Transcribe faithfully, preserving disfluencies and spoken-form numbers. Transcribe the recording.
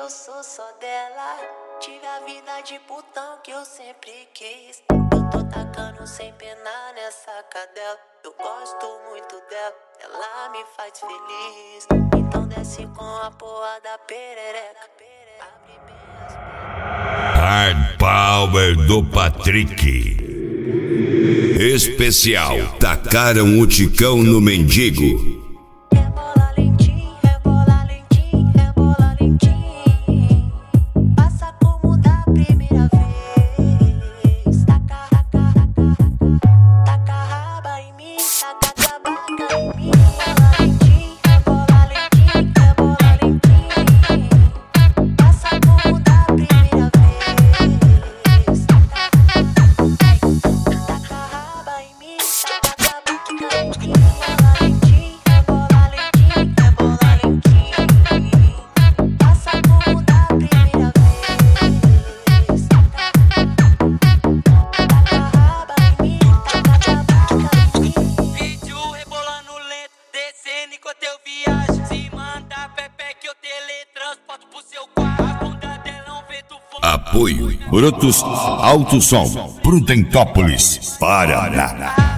eu sou só dela. Tive a vida de putão que eu sempre quis. Eu tô tacando sem pena nessa cadela. Eu gosto muito dela, ela me faz feliz. Então desce com a porra da perereca. Abre bem as... Hard Power do Patrick. Especial, tacaram o ticão no mendigo. Rebola lentinho, rebola lentinho, rebola lentinho. Passa como da primeira vez. Taca, taca, taca, taca raba em mim, taca tabaca em mim. Rebola lentinho, rebola lentinho, rebola lentinho. Passa como da primeira vez. Taca raba em mim, taca tabaca em mim. Apoio Brutus Alto Som, Prudentópolis, Paraná.